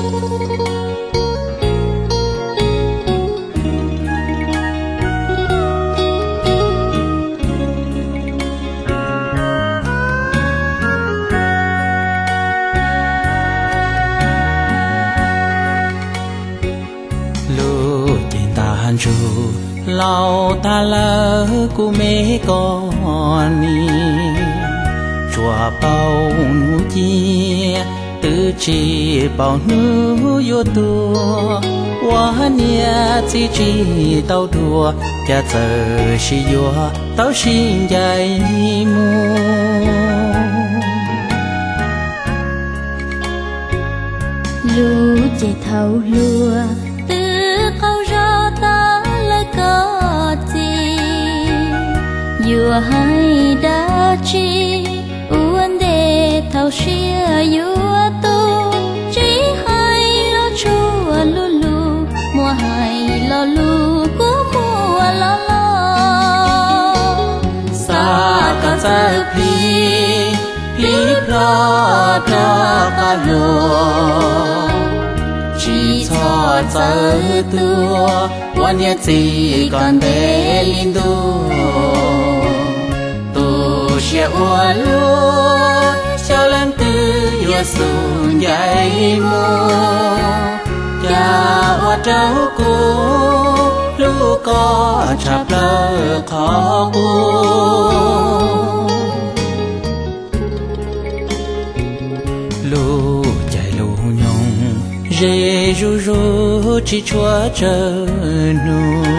ru lao ta lỡ cu mê con ni chùa bao nu chia tự chỉ bao nu yo tua hoa nia chỉ tao đùa cha giờ si yo tao xin dạy mu lu chỉ thâu lúa vừa hay đã chi uốn để thao xia vừa tu chỉ hay lo chua lu lu mùa hay lo lu của mùa lo lo xa cả trái phi lo cho cả lúa chỉ cho trái tuaวันนี้จีก่อนเดลินดูเชื่อว่าลูกเชื่อลันตื้อยัวสูงใหญ่มูอย่าว่าเจ้ากูลูกก็ชับเลิกขอกูลูกใจลูกยงเรรูรูchỉ chúa chờ nu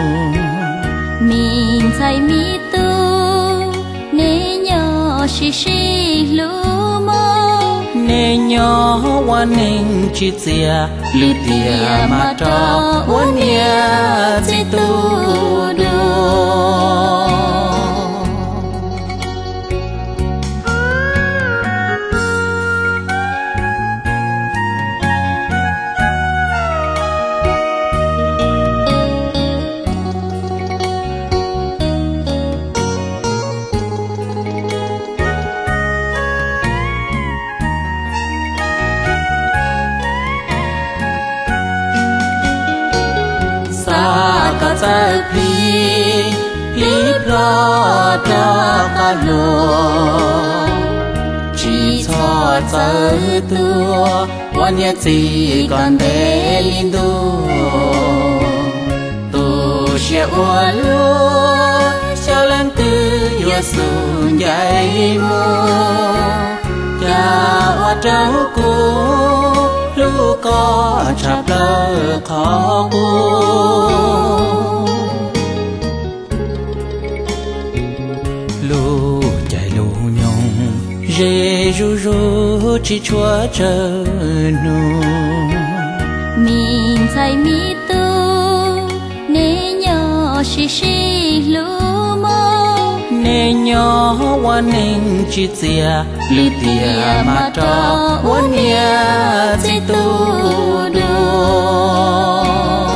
mình thấy mi tu nê nhỏ xì lu mơ nê nhỏ quan ninh chỉ tia lư tia mà cho quan nia chỉ tu đồ trái phi lo cho cả lúa chỉ cho trái tuaวันนี้จีก่อนเดลินดูตูเชื่อว่าลูกเชื่อลันตื้อยัวสูงใหญ่มูอย่าว่าเจ้ากูลูกก็ชับเลิกขอกูลูกใจลูกยงเรรูรูchỉ chúa chờ nu mình thấy mi tu nê nhỏ xì lu mơ nê nhỏ quan ninh chỉ tia lư tia mà cho quan nia chỉ tu đồ